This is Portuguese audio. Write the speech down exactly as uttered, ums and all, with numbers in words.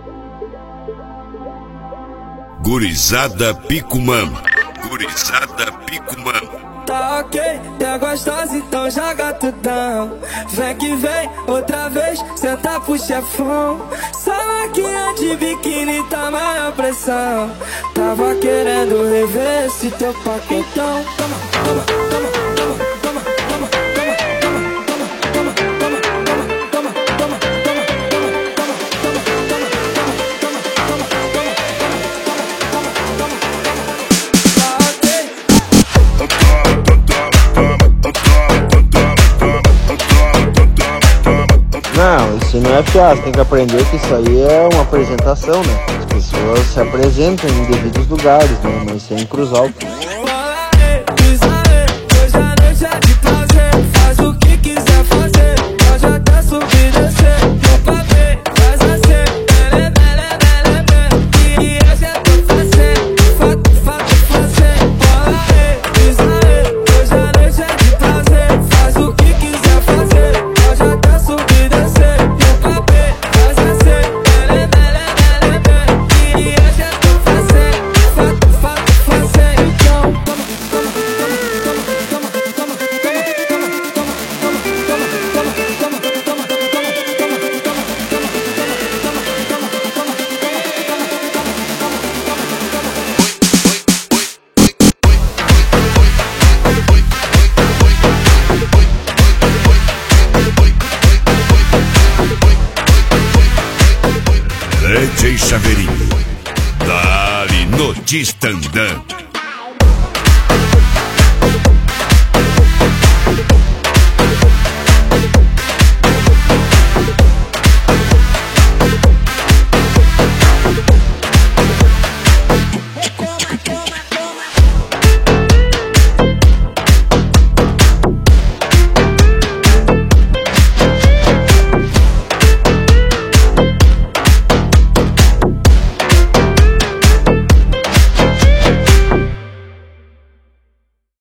Gurizada Picumã. Gurizada Picumã. Tá ok, é gostosa, então joga tudão. Vem que vem, outra vez, senta pro chefão. Salaquinha de biquíni, tá maior pressão. Tava querendo rever esse teu paquetão. Toma, toma, toma, toma, toma, toma, toma, toma, toma, toma, toma, Não, isso não é piada, tem que aprender que isso aí é uma apresentação, né? As pessoas se apresentam em devidos lugares, né? Mas sem cruzar o pulso. hoje a noite é de prazer, faz o que quiser fazer, pode até subir e descer, meu papel faz assim, bele, bele, bele, bele, e hoje é tô fazendo, fato, fato, fazendo, bola aí, pisa aí, hoje a noite é de prazer, faz o que quiser fazer, pode até subir e descer, meu papel faz assim, bele, bele, bele, bele, e hoje é tô fazendo, fato, fato, fazendo, então, toma, toma, toma, toma, toma, D J Chaveirinho. Dali no Tistandã.